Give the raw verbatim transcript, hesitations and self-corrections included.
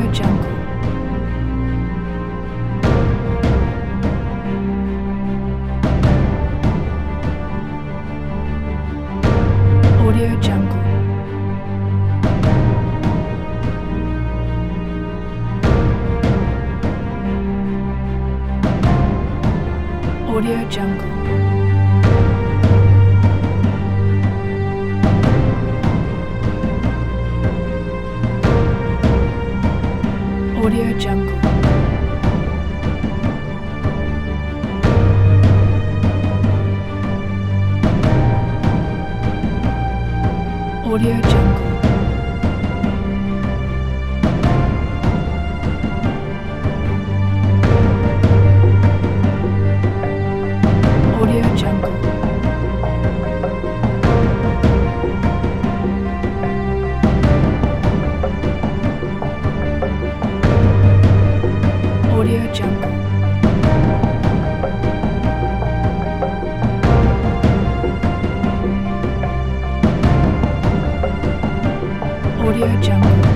Audio Jungle. Audio Jungle. Audio Jungle. Audio Jungle. Audio Jungle. Audio Jungle. Audio Jungle. Audio Jungle.